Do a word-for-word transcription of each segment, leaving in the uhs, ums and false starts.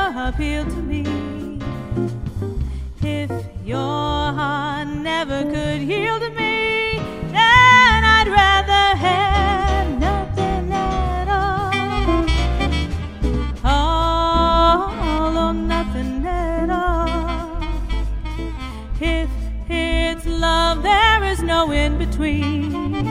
appeal to me. If your heart never could yield to me, then I'd rather have nothing at all. All or nothing at all. If it's love, there is no in between.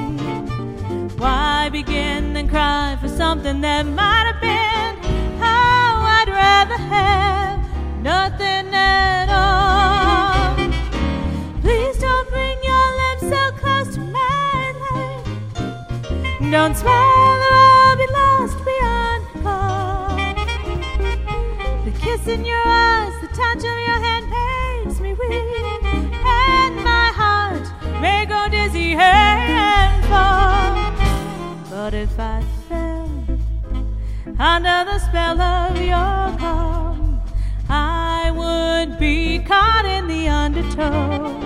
Why begin and cry for something that might have been? Oh, I'd rather have nothing at all. Please don't bring your lips so close to mine. Don't smile or I'll be lost beyond call. The kiss in your eyes, the touch of your hand makes me weak, and my heart may go dizzy and fall. But if I fell under the spell of your calm, I would be caught in the undertow.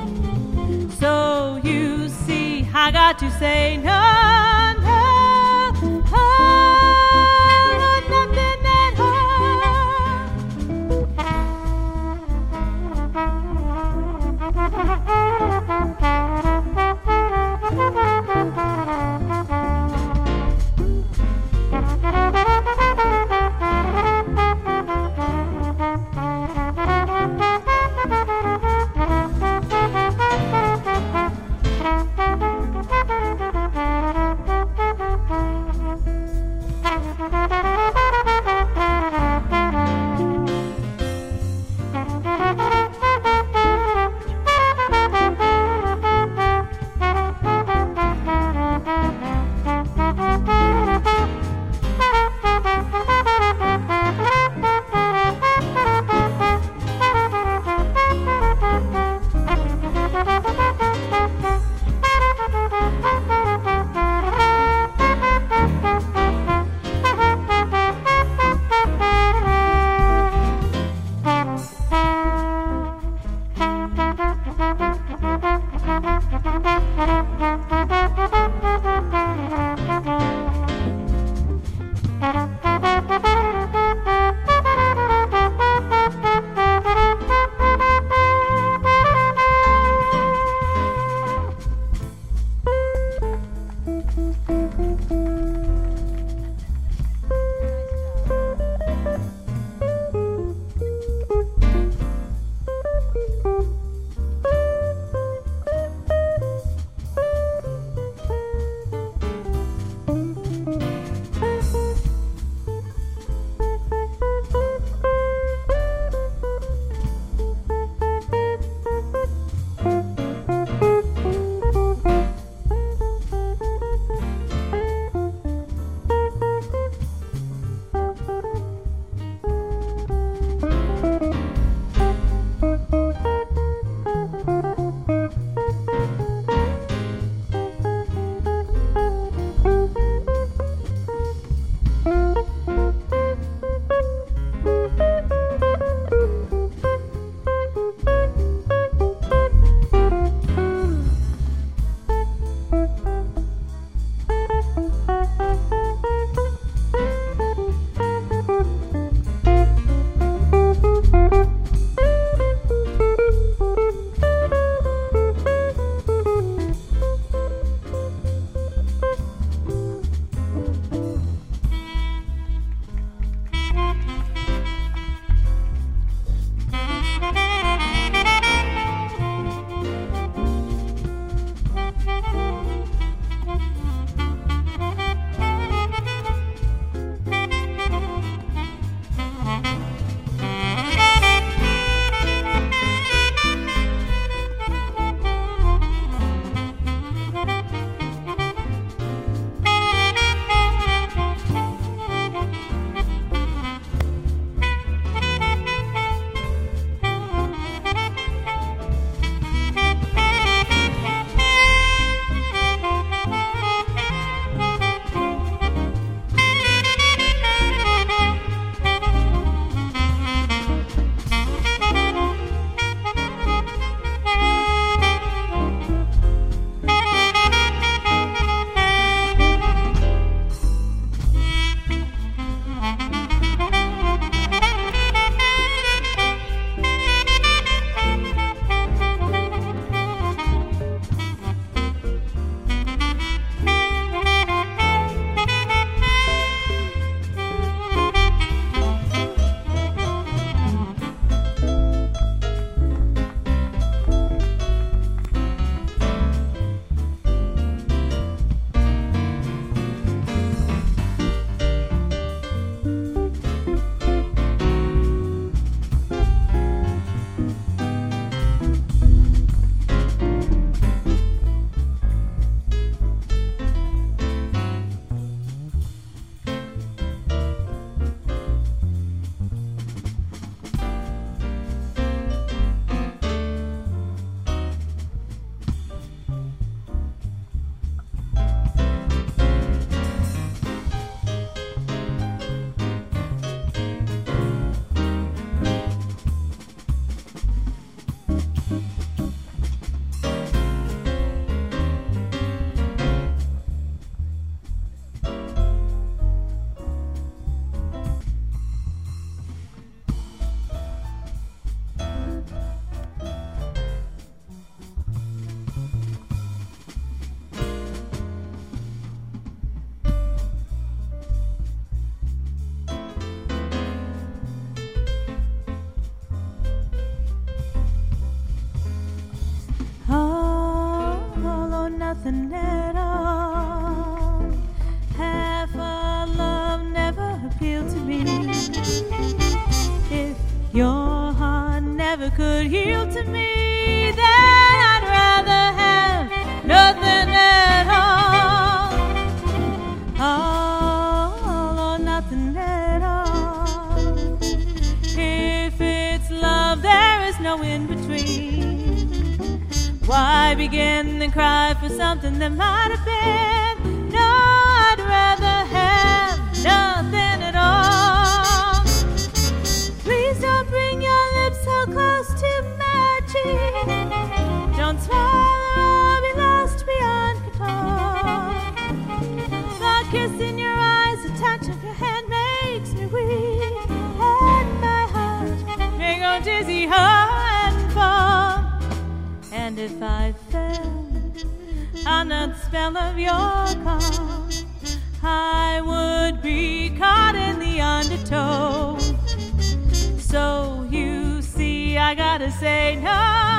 So you see, I got to say no, no, oh, nothing at all. could yield to me, then I'd rather have nothing at all. All or nothing at all. If it's love, there is no in between. Why begin and cry for something that might have been? No, I'd rather have nothing at all. Please don't bring your lips so close to my cheek. Don't swallow or be lost beyond control. The kiss in your eyes, the touch of your hand makes me weak, and my heart may go dizzy, high and fall. And if I fell under the spell of your call, I would be caught in the undertow. So you see, I gotta say no.